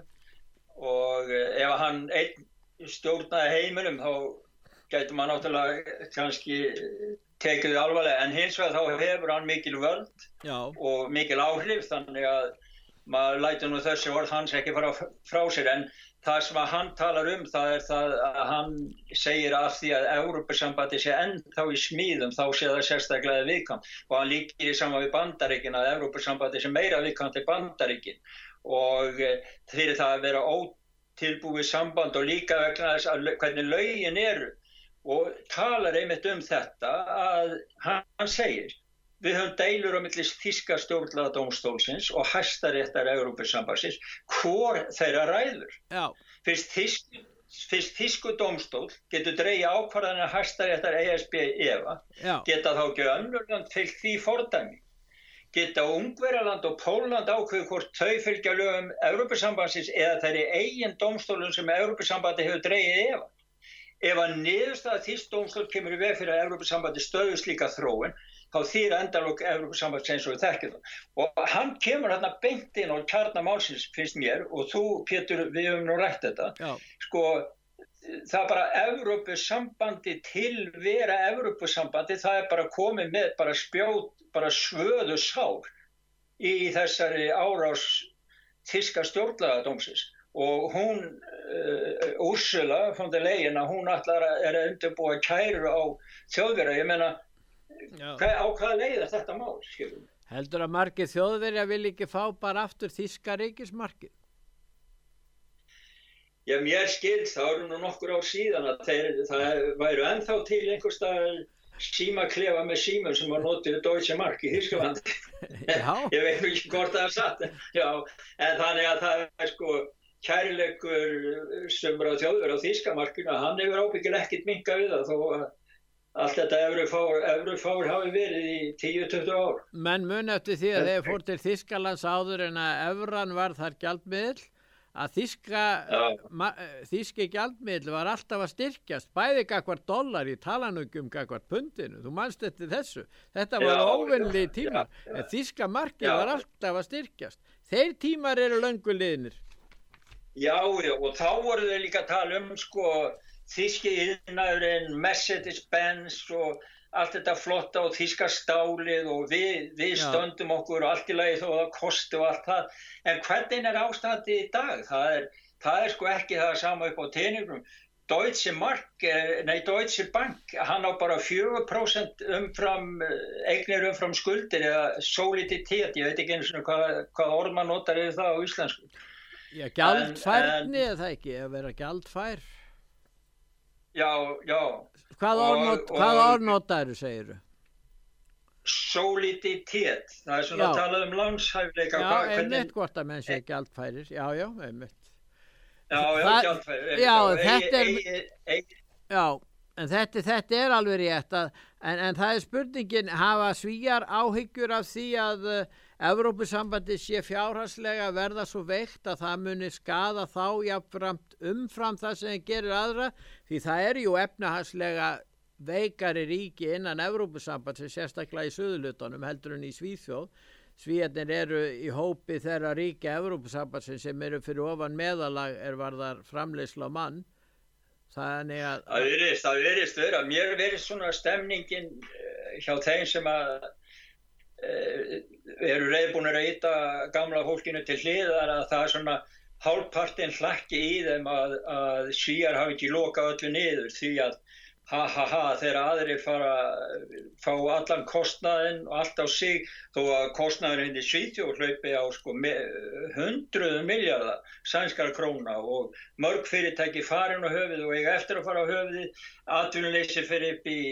Og ef hann einn stjórnaði heiminum þá gæti maður náttúrulega kannski tekið þið alvarlega en hins vegar þá hefur hann mikil völd Já. Og mikil áhrif þannig að maður lætur nú þessi orð hans ekki fara frá sér en það sem að hann talar um það er það að hann segir af því að Evrópusambandi sé ennþá í smíðum þá sé það sérstaklega viðkvæmt og hann líkir í saman við Bandaríkin að Evrópusambandi sé meira viðkvæmt í Bandaríkin og fyrir það að vera ótilbúið samband og líka vegna þess að hvernig lögin eru og talar einmitt um þetta að hann segir við höfum deilur á milli þýska stjórnlagadómstólsins og Hæstaréttar Evrópusambandsins hvor þeirra ræður. Já. Fyrst þýsk Fyrst þýsku dómstól getur dregið ákvarðanir Hæstaréttar E S B efa geta þá ekki önnur land fylgt því fordæmi. Geta Ungverjaland og Pólland ákveðu hvort þau fylgja lögum Evrópusambandsins eða þeirri eigin dómstólum sem Evrópusambandi hefur dregið efa. Ef að niðurstaða þýskt dómstól kemur í veg fyrir að Evrópusambandi stöðu slíka þróun, þá þýðir endalok Evrópusambands eins og við þekkjum það. Og hann kemur hérna beint inn og kjarna málsins finnst mér og þú Pétur, við höfum nú rætt þetta. Já. Sko, það er bara Evrópusambandi til vera Evrópusambandi, það er bara komið með bara spjót bara svöðu sár í þessari árás þýska stjórnlagadómsins og hún uh, Ursula von der Leyen að hún ætlar að er að undirbúa kæru á Þjóðverja, ég meina hva, á hvaða leið er þetta mál skilum? Heldur að margir Þjóðverja vil ekki fá bara aftur þýska ríkismarkið? Já, mér skilst, það eru nú nokkur ár síðan að þeir, það væru ennþá til einhvers staðar símaklefa með símum sem var notið við Deutsche Mark í Þýskalandi. Ég veit ekki hvort það er satt. Já, en þannig að það er sko kærleikur sumra Þjóðverja á þýska markinu, hann hefur ábyggilega ekkert minnkað við það þó að allt þetta evrufár, evrufár hafi verið í tíu til tuttugu ár. Menn mun eftir því að þeir fór til Þýskalands áður en að evran var þar gjaldmiðl að þýska, ma, þýski gjaldmiðl var alltaf að styrkjast, bæði gagvart dollar í talanugum gagvart pundinu, þú manst eftir þessu, þetta var óvenli tímar, já, já. En þýska markið já. Var alltaf að styrkjast, þeir tímar eru löngu liðnir. Já, já, og þá voru þau líka að tala um sko þýski iðnaðurinn, Mercedes-Benz og allt þetta flotta og þýska stálið og við, við stöndum okkur og allt í lagi þó það kosti og allt það. En hvernig er ástandið í dag? Það er, það er sko ekki það sama upp á teningnum. Deutsche Mark, nei Deutsche Bank, hann á bara fjögur prósent umfram, eignir umfram skuldir eða soliditet, ég veit ekki einu svona hvað, hvað orð maður notar yfir það á íslensku. Já, gjaldfærni er það ekki, að vera gjaldfær. Já, já. Hvað orð, hvað orð notar þú, segir þú? Soliditet, það er svona að tala um lánshæfleika. Já, hvað, einmitt hvort að menn sé gjaldfærir, já, já, einmitt. Já, já, gjaldfærir. Já, þetta er, já, en þetta, þetta er alveg rétt að, en, en það er spurningin, hafa Svíar áhyggjur af því að uh, Evrópusambandið sé fjárhagslega verða svo veikt að það muni skaða þá jafnframt umfram það sem gerir aðra, því það er jú efnahagslega veikari ríki innan Evrópusambandsins, sérstaklega í suðurlutanum heldur en í Svíþjóð. Svíarnir eru í hópi þeirra ríkja Evrópusambandsins sem eru fyrir ofan meðalag er varðar framleiðsla á mann. Þannig að það virðist, það virðist vera. Mér virðist svona stemningin hjá þeim sem að e, eru reiðbúnir að ýta gamla fólkinu til hliðar að það er svona hálfpartinn hlakki í þeim að, að Svíar hafi ekki lokað öllu niður því að ha ha ha þegar aðrir fara fá allan kostnaðinn og allt á sig þó að kostnaðurinn í Svíþjóð hlaupi á sko hundruðum milljarða sænskar króna og mörg fyrirtæki farin á höfuð og eiga eftir að fara á höfuði, atvinnuleysi fyrir upp í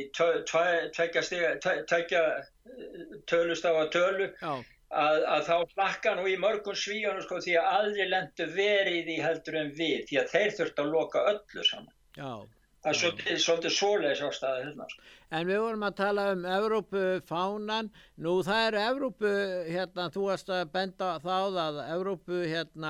tveggja tölustafa tölu að, að þá hlakka nú í mörgum Svíunum sko því að aðrir lentu verið í heldur en við því að þeir þurftu að loka öllu saman. Já. Það er svolítið, svolítið svoleiðis ástæða hérna. En við vorum að tala um Evrópufánan. Nú það eru Evrópu, hérna, þú varst að benda þá að Evrópu, hérna,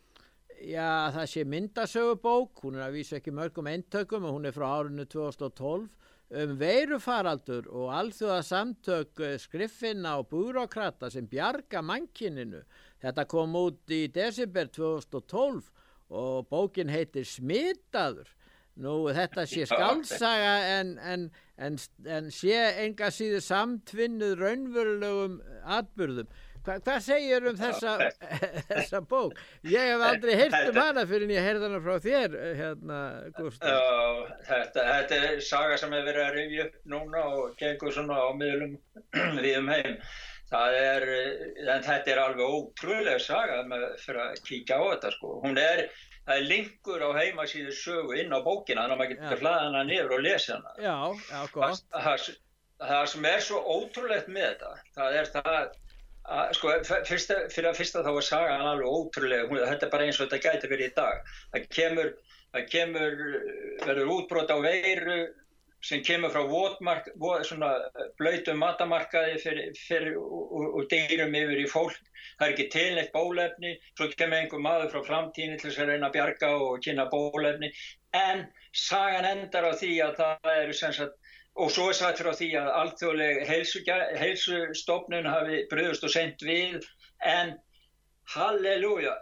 já, það sé myndasögubók, hún er að vísa ekki mörgum eintökum og hún er frá árinu tvö þúsund og tólf, um veirufaraldur og alþjóða samtök skriffinna og búrókrata sem bjarga mannkyninu. Þetta kom út í desember tvö þúsund og tólf og bókin heitir Smitaður. Nú, þetta sé skáldsaga en, en, en, en sé enga síður samtvinnuð raunverulegum atburðum. Hva, hvað segir um þessa, þessa bók? Ég hef aldrei heyrt um hana fyrir en ég heyrði hana frá þér, hérna, Gústaf. Já, þetta, þetta er saga sem hefur verið að rifja upp núna og gengur svona á miðlum við um heim. Það er, en þetta er alveg ótrúlega saga með, fyrir að kíkja á þetta, sko. Hún er, það er linkur á heimasíðu sögu inn á bókina, þannig að maður getur hlaða hana niður og lesa hana. Já, já, gott. Það, það, það sem er svo ótrúlegt með þetta, það er það að, sko, fyrsta, fyrir að fyrsta þá var sagan alveg ótrúlega, hún, þetta er bara eins og þetta gæti verið í dag. Það kemur, það kemur, verður útbrot á veiru, sem kemur frá votmark, svona blautum matamarkaði fyrir, fyrir og, og dýrum yfir í fólk. Það er ekki til neitt bólefni, svo kemur einhver maður frá framtíðinni til þess að reyna að bjarga og kynna bólefni. En sagan endar á því að það eru sem sagt, og svo er sagt frá því að alþjóðleg heilsustofnun hafi brugðist og sent við, en halleluja.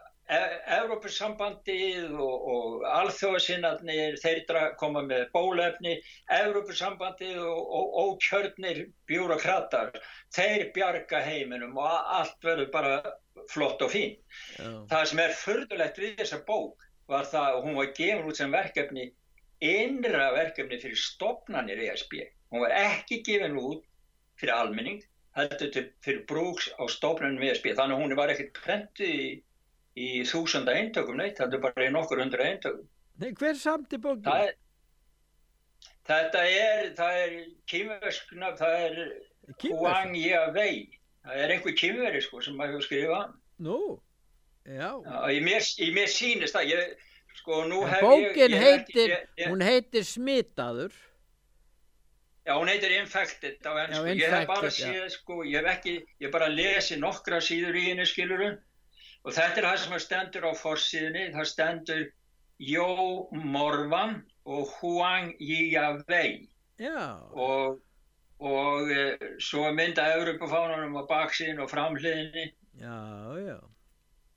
Evrópusambandið og, og alþjóðasinnarnir, þeir koma með bólefni, Evrópusambandið og, og ókjörnir bjúrokratar, þeir bjarga heiminum og allt verður bara flott og fín. Oh. Það sem er furðulegt við þessa bók var það að hún var gefin út sem verkefni, innra verkefni fyrir stofnanir E S B. Hún var ekki gefin út fyrir almenning, heldur fyrir brúks á stofnanum E S B, þannig að hún var ekkert prentuð í í þúsunda eintökum, neitt, þetta er bara í nokkur hundra eintökum. Nei, hver samti bókin? Það er, þetta er, það er kínverskna, það er Huang Yawei. Það er einhver kínveri, sko, sem maður hefur skrifað hann. Nú, já. Já, í mér, í mér sýnist það, ég, sko, nú hef bókin ég... Bókin heitir, ég, ég, hún heitir Smitaður. Já, hún heitir Infected á ensku. Ég hef bara séð, sko, ég hef ekki, ég bara lesið nokkra síður í henni, skilurðu. Og þetta er það sem stendur á forsíðunni, það stendur Yo Morvan og Huang Yawei. Já. Og, og e, svo mynda Evrópufánanum á baksíðin og framhliðinni. Já, já.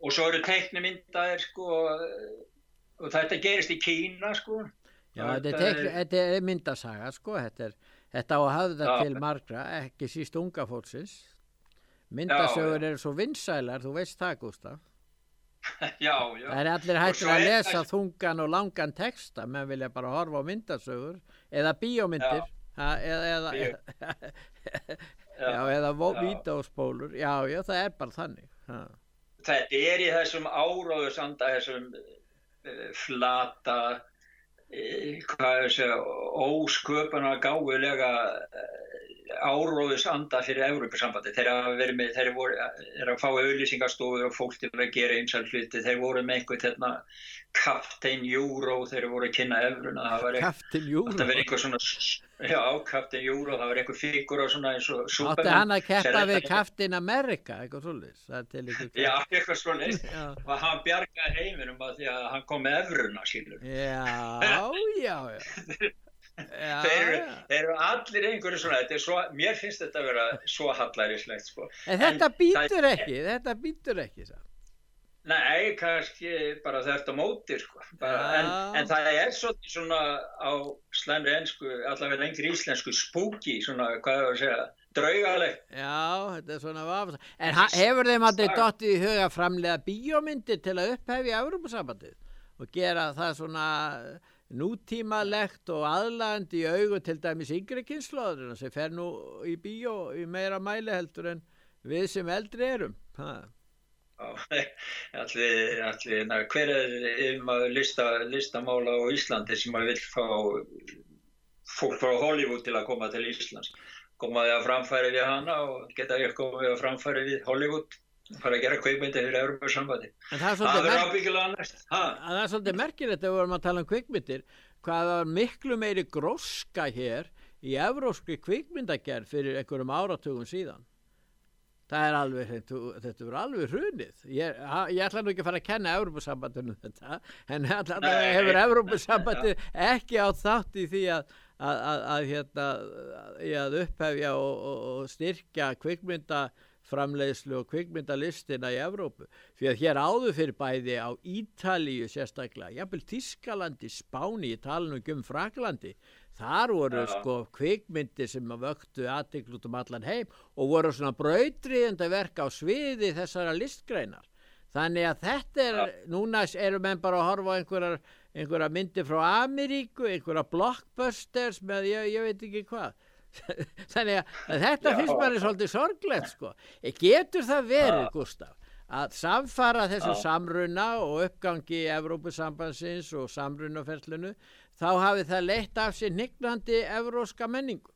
og svo eru teiknimyndaðir sko og þetta gerist í Kína sko. Já, þetta er, teikn, þetta er myndasaga sko, þetta, er, þetta á að höfða já. Til margra, ekki síst unga fólksins. Myndasögur eru svo vinsælar, þú veist það Gústaf. Já, já. Það er allir hættir að lesa er... þungan og langan texta, menn vilja bara horfa á myndasögur eða bíómyndir ha, eða eða, eða, já, eða vídeóspólur. Já, já, það er bara þannig. Ha. Þetta er í þessum áróðusanda, þessum uh, flata, uh, hvað er þessi, ósköpuna gáfulega uh, áróðusanda fyrir Evrópusambandi. Þeir hafa verið með, þeir voru, er að fá auglýsingarstofur og fólk til að gera einsal hluti. Þeir voru með einhvern hérna Captain Euro, þeir voru að kynna evruna. Captain Euro? Það var einhver svona, já, Captain Euro, það var einhver fígur og svona eins og Superman. Átti hann að keppa við Captain America, eitthvað svolítið? Já, eitthvað svolítið. Og hann bjargaði heiminum að því að hann kom með evruna sílur. Já, já, já. Já, þeir, eru, þeir eru allir einhverju svona þetta er svo, mér finnst þetta að vera svo hallærislegt sko. En þetta býtur ekki þetta býtur ekki svo. Nei, kannski bara þetta mótir sko. bara, en, en það er svolítið svona á slæmri ensku allavega lengri íslensku spooky svona, hvað er að segja, draugalegt. Já, þetta er svona vafsa. En hefur þeim aldrei dottið í huga framlega bíómyndir til að upphefja Evrópusambandið og gera það svona nútímalegt og aðlagandi í augu til dæmis yngri kynslóðurinn sem fer nú í bíó í meira mæli heldur en við sem eldri erum. Ha. Já, allir, allir, na, hver er um að lista, listamála á Íslandi sem að vil fá fólk frá Hollywood til að koma til Íslands, koma því að framfæri við hana og geta ekki komið að framfæri við Hollywood fara að gera kvikmyndir fyrir Evrópusambandi. Það er ábyggilega næst. Það er svolítið merkilegt að við vorum að tala um kvikmyndir, hvað var miklu meiri gróska hér í evrópski kvikmyndagerð fyrir einhverjum áratugum síðan. Það er alveg, þetta, þetta er alveg hrunið. Ég, ég ætla nú ekki að fara að kenna Evrópusambandinu þetta, en alltaf hefur Evrópusambandið ekki átt þátt í því að, að, að, að, hérna, að upphefja og, og, og styrkja kvikmyndaframleiðslu og kvikmyndalistina í Evrópu. Því að hér áður fyrir bæði á Ítalíu sérstaklega, jafnvel Þýskalandi, Spáni, ég tala nú ekki um Fraklandi, þar voru ja. sko kvikmyndir sem vöktu athygli út um allan heim og voru svona brautryðjandi verk á sviði þessara listgreinar. Þannig að þetta er, ja. núna eru menn bara að horfa á einhverjar, einhverjar myndir frá Ameríku, einhverjar blockbusters með ég, ég veit ekki hvað. Þannig að þetta ja. finnst manni svolítið sorglegt sko. Getur það verið, ja. Gústaf, að samfara þessu ja. samruna og uppgangi Evrópusambandsins og samrunaferlinu, þá hafi það leitt af sér hnignandi evrópska menningu.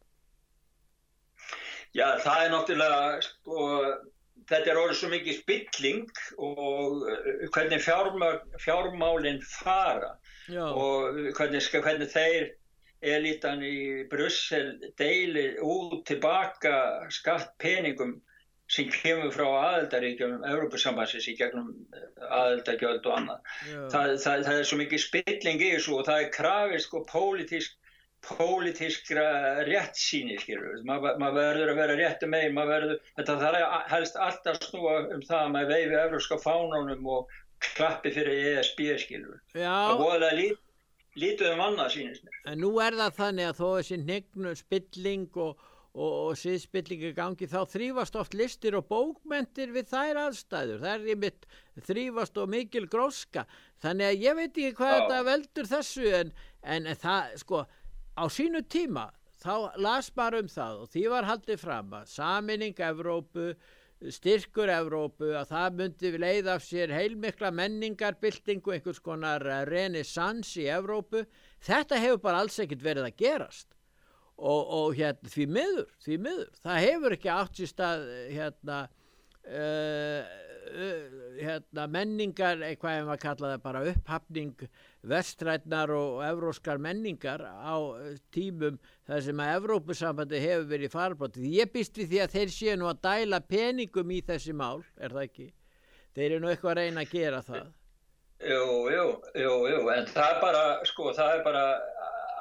Já, það er náttúrulega, sko, þetta er orðið svo mikið spilling og hvernig fjármál, fjármálin fara Já. og hvernig, hvernig þeir elitan í Brussel deilir út tilbaka skattpeningum sem kemur frá aðildarríkjum Evrópusambandsins í gegnum aðildargjöld og annað. Það, það, það er svo mikið spilling í þessu og það er krafið sko pólitísk, pólitískra réttsýni, skilur. Maður ma verður að vera réttu megin, maður verður, þetta það er helst alltaf snúa um það að maður veifi evrópska fánanum og klappi fyrir E S B, skilur. Já. Það er voðalega lít, lítið um annað, sýnist mér. En nú er það þannig að þó þessi hnignu spilling og og, og siðspillingi gangi, þá þrífast oft listir og bókmenntir við þær aðstæður. Það er einmitt þrífast og mikil gróska. Þannig að ég veit ekki hvað Já. þetta veldur þessu, en, en það, sko, á sínu tíma, þá las maður um það og því var haldið fram að sameining Evrópu, styrkur Evrópu, að það myndi leiða af sér heilmikla menningarbyltingu, einhvers konar renessans í Evrópu. Þetta hefur bara alls ekkert verið að gerast. Og, og hérna, því miður, því miður, það hefur ekki átt sér stað hérna, uh, uh, hérna menningar, eitthvað ef maður kalla það bara upphafning vestrænnar og evróskar menningar á tímum þar sem að Evrópusambandi hefur verið farbrotið. Ég býst við því að þeir séu nú að dæla peningum í þessi mál, er það ekki? Þeir eru nú eitthvað að reyna að gera það. Jú, jú, jú, jú, en það er bara, sko, það er bara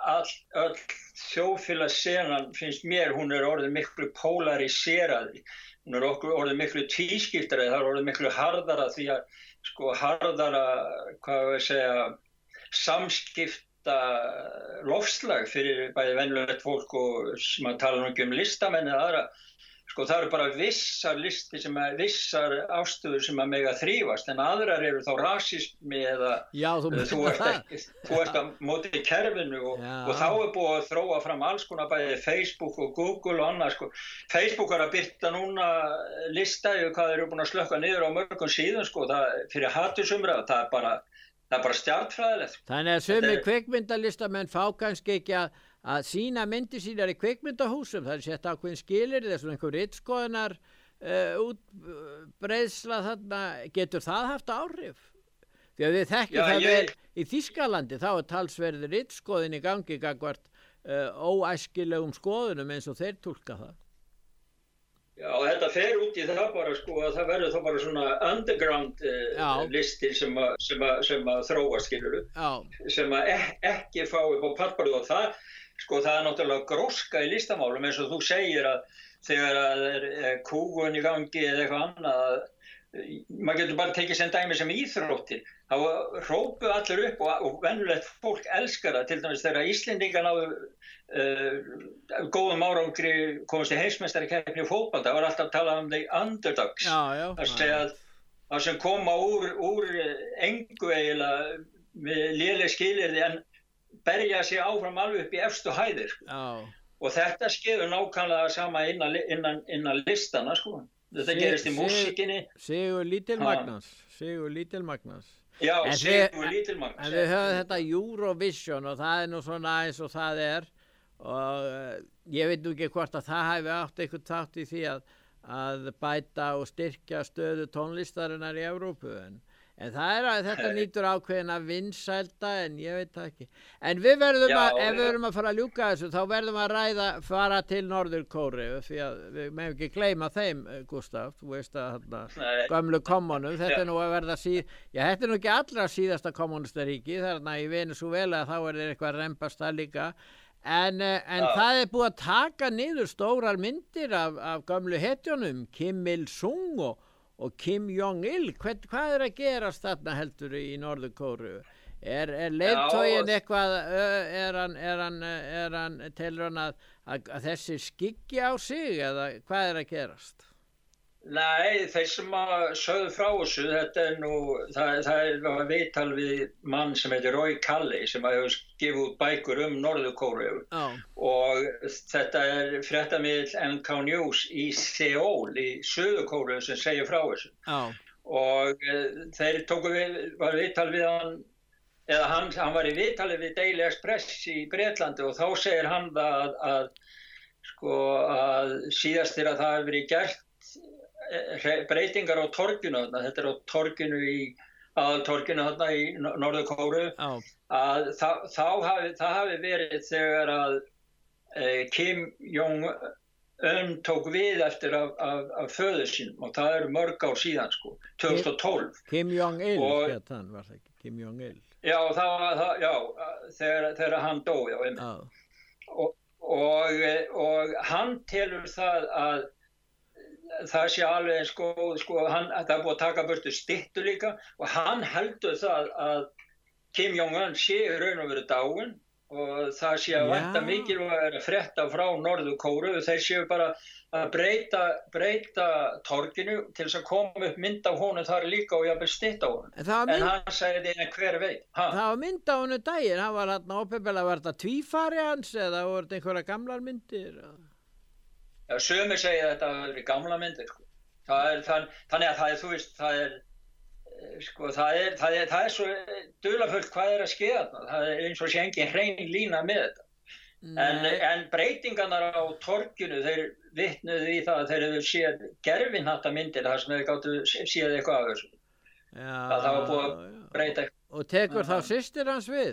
all, öll þjóðfélagssenan finnst mér, hún er orðið miklu pólariserari, hún er orðið miklu tvískiptari, það er orðið miklu harðara því að sko harðara, hvað við segja, samskipta loftslag fyrir bæði venjulegt fólk og sem að tala nú ekki um listamenn eða aðra. Sko það eru bara vissar listir sem að, vissar ástöður sem að mega þrífast en aðrar eru þá rasismi eða Já, þú, þú, ert ekki, þú ert að móti kerfinu og, og þá er búið að þróa fram alls konar bæði Facebook og Google og annað sko. Facebook er að byrta núna lista yfir hvað þeir eru búin að slökka niður á mörgum síðan sko, það fyrir hatursumræðu, það er bara, það er bara stjarnfræðilegt. Þannig að sumir kvikmyndalistamenn fá kannski ekki að að sína myndir sínar í kvikmyndahúsum, það er sett ákveðin skilyrði, þess að einhver ritskoðunar uh, útbreiðsla þarna, getur það haft áhrif? Því að við þekkjum það ég... vel í Þýskalandi, þá er talsverður ritskoðin í gangi gangvart uh, óæskilegum skoðunum eins og þeir túlka það. Já, þetta fer út í það bara sko að það verður þá bara svona underground uh, listir sem að, sem að, sem að þróa skiluru, sem að ek, ekki fá upp á pallborðið og það sko það er náttúrulega gróska í listamálum eins og þú segir að þegar að er, er kúgun í gangi eða eitthvað annað, maður getur bara tekið sem dæmi sem íþróttir, þá hrópu allir upp og, og venjulegt fólk elskar það, til dæmis þegar Íslendingar náðu uh, góðum árangri komast í heimsmeistarakeppni í fótbolta, það var alltaf að tala um the underdogs, já, já, að segja að það sem koma úr, úr engu eiginlega með léleg skilyrði en berja sig áfram alveg upp í efstu hæðir sko. oh. og þetta skeður nákvæmlega sama innan, innan, innan listana sko. Þetta Sig, gerist í músikinni. Sigur Lítilmagnans Sigur Lítilmagnans Já, Sigur Lítilmagnans En við höfum þetta Eurovision og það er nú svona eins og það er og uh, ég veit nú ekki hvort að það hefði átt eitthvað þátt í því að, að bæta og styrkja stöðu tónlistarinnar í Evrópu en En það er að þetta nýtur ákveðin að vinsælda en ég veit það ekki. En við verðum Já, að, ef við verðum að fara að ljúka þessu, þá verðum að ræða, fara til Norður Kóreu, því að við meðum ekki gleyma þeim, Gústaf, þú veist að þarna, gömlu kommunum, þetta Já. er nú að verða síð, já, þetta er nú ekki allra síðasta kommunistaríki, þarna í Venesúela þá er þeir eitthvað að rembast það líka, en, en það er búið að taka niður stórar myndir af, af gömlu hetjónum, Kim Il-sung og og Kim Jong-il, hvað, hvað er að gerast þarna heldur í Norður Kóreu? Er, er leiðtoginn eitthvað, er hann, er hann, er hann, telur hann að, að, að þessi skyggi á sig eða hvað er að gerast? Nei, þeir sem að sögðu frá þessu, þetta er nú, það, það er viðtal við mann sem heitir Roy Kalley sem hefur gefið út bækur um Norður Kóreu oh. og þetta er fréttamiðill N K News í Seoul í Suður Kóreu sem segir frá þessu oh. og uh, þeir tóku við, var viðtal við hann, eða hann, hann var í viðtali við Daily Express í Bretlandi og þá segir hann að, að, sko, að síðastir að það hefur verið gert breytingar á torginu, þetta er á torginu í aðaltorginu þarna í Norður Kóreu oh. að það, þá hafi, það hafi verið þegar að eh, Kim Jong-un tók við eftir af, af, af föður sínum og það eru mörg ár síðan sko, tvö þúsund og tólf Kim Jong-il, hétt hann var það ekki, Kim Jong-il Já, það var það, já, þegar, þegar hann dó já, oh. og, og, og hann telur það að það sé alveg sko, sko hann, það er búið að taka burtu styttu líka og hann heldur það að Kim Jong-un sé í raun og veru dáinn og það sé að vænta mikilvægt að frétta frá Norður Kóreu, þeir séu bara að breyta, breyta torginu til þess að koma upp mynd af honum þar líka og jafnvel stytt á honum. En, mynd... en hann segði en hver veit. Ha? Það var mynd á honum daginn, hann var hann ópepilega, var þetta tvífari hans eða voru þetta einhverja gamlar myndir? Já, sumir segja að þetta er gamla myndir, sko. Það er, þann, þannig að það er, þú veist, það er, sko, það er, það er, það er svo dularfullt hvað er að skeða þarna. Það er eins og sé engin hrein lína með þetta. En, en breytingarnar á torginu, þeir vitnuðu í það að þeir hefur séð gerfinhattamyndir þar sem þeir gáttu séð eitthvað af þessu. Já, að það var búið að breyta eitthvað. Og tekur þá systir hans við?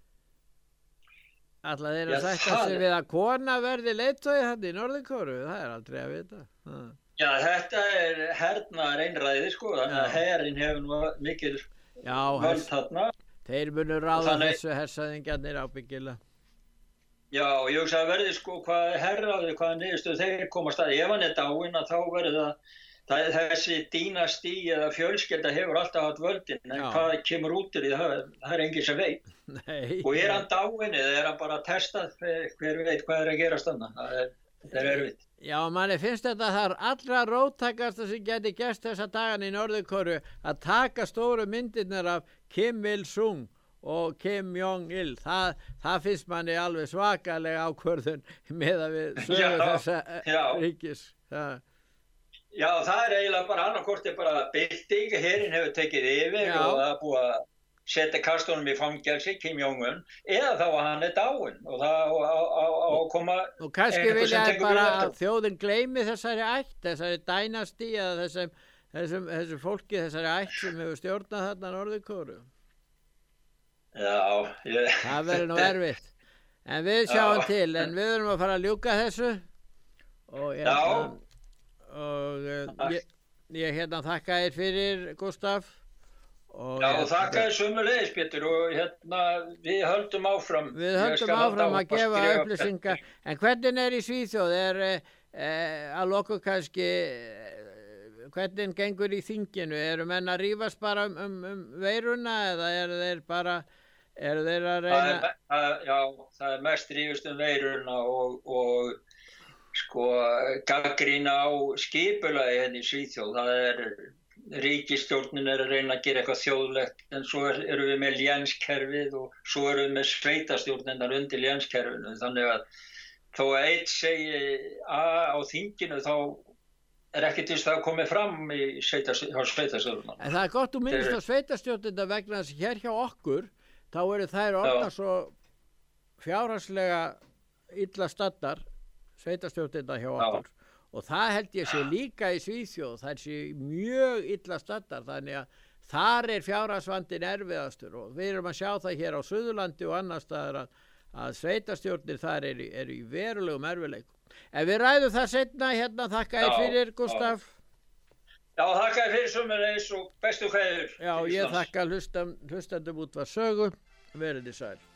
Alltaf þeir að sætta sig við að kona verði leiðtogi hann í Norður Kóreu, það er aldrei að vita. Ha. Já, þetta er hernaðar einræði, sko, þannig að herinn hefur nú mikil völd þarna. Þeir munu ráða þannig... þessu hersaðingjarnir ábyggilega. Já, ég hugsa að verði sko hvað herraði, hvað niðurstöð þeir komast að. Ef hann er dáinn að þá verði það, það þessi dínastí eða fjölskylda hefur alltaf haft völdin, en Já. Hvað kemur út úr í það, það er enginn sem veit. Nei. Og er hann dáinn eða er hann bara testað, hver veit hvað er að gerast þarna, það er, það er erfitt. Já, manni finnst þetta þar allra róttækasta sem geti gerst þessa dagan í Norður-Kóreu að taka stóru myndirnar af Kim Il-sung og Kim Jong-il. Það, það finnst manni alveg svakalega ákvörðun með að við sögum þessa já. Ríkis. Það. Já, það er eiginlega bara annarkort er bara bylting, herinn hefur tekið yfir já. Og það er búið að setja kastunum í fangelsi, Kim Jong-un, eða þá að hann er dáinn og það á að koma... Og kannski vilja bara að þjóðin gleymi þessari ætt, þessari dænastí eða þessum, þessum, þessum fólki, þessari ætt sem hefur stjórnað þarna Norður-Kóreu. Já, ég... Það verður nú erfitt. En við sjáum Já. Til, en við erum að fara að ljúka þessu. Og ég, Já. Og uh, ég, ég hérna þakka þér fyrir, Gústaf. Og Já, og þakka þér sömuleiðis, Pétur, og hérna, við höldum áfram. Við höldum áfram að gefa upplýsingar. En hvernig er í Svíþjóð? Er eh, að loku kannski, hvernig gengur í þinginu? Eru menn að rífast bara um, um, um veiruna eða eru þeir bara, eru þeir að reyna? Það er, að, já, það er mest rífast um veiruna og, og sko, gagnrýna á skipulagi henni í Svíþjóð. Það er... Ríkisstjórnin er að reyna að gera eitthvað þjóðlegt en svo er, eru við með lénskerfið og svo eru við með sveitastjórninnar undir lénskerfinu þannig að þó að eitt segi A á þinginu þá er ekki til þess að komið fram í sveitastjórnina. En það er gott að minnast á sveitastjórnina vegna þess að hér hjá okkur þá eru þær orðnar svo fjárhagslega illa staddar sveitastjórnina hjá okkur. Já. Og það held ég sé líka í Svíþjóð, það sé mjög illa staddar, þannig að þar er fjárhagsvandinn erfiðastur og við erum að sjá það hér á Suðurlandi og annar staðar að, að sveitastjórnir þar eru er í verulegum erfiðleikum. En við ræðum það seinna, hérna þakka þér fyrir, Gústaf. Já, þakka þér fyrir sömuleiðis og bestu kveður. Já, ég þakka hlustam, hlustandum Útvarp Sögu, verið þið sæl.